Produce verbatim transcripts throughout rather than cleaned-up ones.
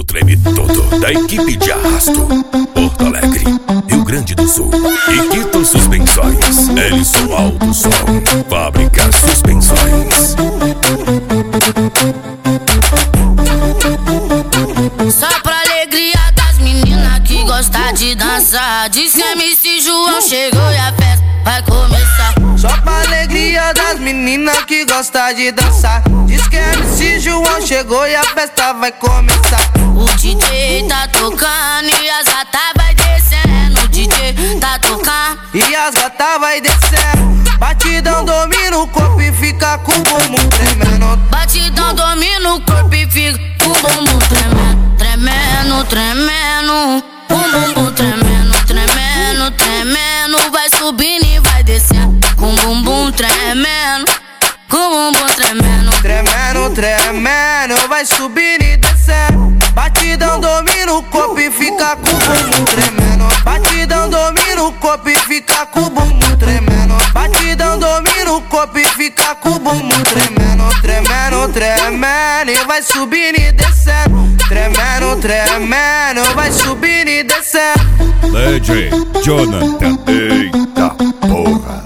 mundo treme todo. Da equipe de arrasto, Porto Alegre, Rio Grande do Sul. Iquito Suspensões, Ellison Alto Som, Fábrica Suspensões. Só pra alegria das meninas que gostam de dançar. Diz que M C João chegou e a festa vai começar. Só pra alegria das meninas que gostam de dançar. Diz que M C João chegou e a festa vai começar. O D J tá tocando e as gatas vai descendo. O D J tá tocando e as gatas vai descendo. Batidão domina o corpo e fica com o bumbum tremendo. Batidão domina o corpo e fica com o bumbum tremendo. Tremendo, tremendo. O bumbum tremendo, tremendo, tremendo. Vai subindo e vai descendo. Com o bumbum tremendo. Com o bumbum tremendo. Tremendo, tremendo. Vai subindo e descendo. Batidão domina o corpo e fica com o bumbum tremendo. Batidão domina o corpo e fica com o bumbum tremendo. Batidão domina o corpo e fica com o bumbum tremendo. Tremendo, tremendo. E vai subindo e descendo. Tremendo, tremendo. Vai subindo e descendo. D J Jonathan, eita porra.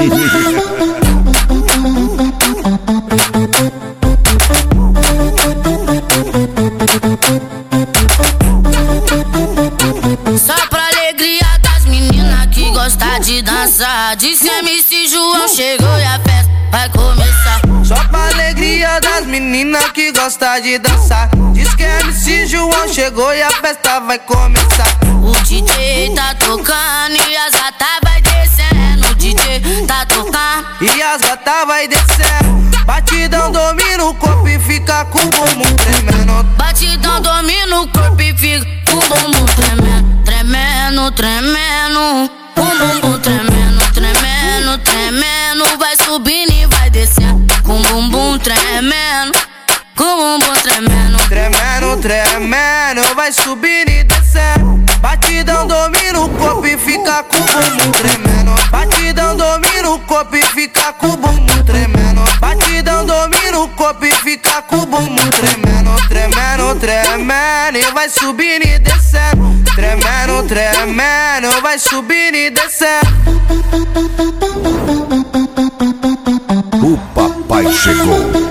Só pra alegria das meninas que gostam de dançar. Diz que M C João chegou e a festa vai começar. Só pra alegria das meninas que gostam de dançar. Diz que M C João chegou e a festa vai começar. O D J tá tocando e as gatas vai descendo. O D J tá tocando e as gatas vai descendo. Batidão domina o corpo e fica com o bumbum tremendo. Batidão domina o corpo e fica com o bumbum tremendo. Tremendo, tremendo. O bumbum tremendo, tremendo, tremendo. Vai subindo e vai descendo. Com o bumbum tremendo. Com o bumbum tremendo. Tremendo, tremendo. Vai subindo e descendo. Batidão domina o corpo e fica com o bumbum tremendo. Batidão domina o corpo e fica com o bumbum tremendo. Batidão domina o corpo e fica com o bumbum tremendo. Tremendo, tremendo. E vai subindo e descendo. Tremendo, tremendo. Vai subindo e descendo. O papai chegou.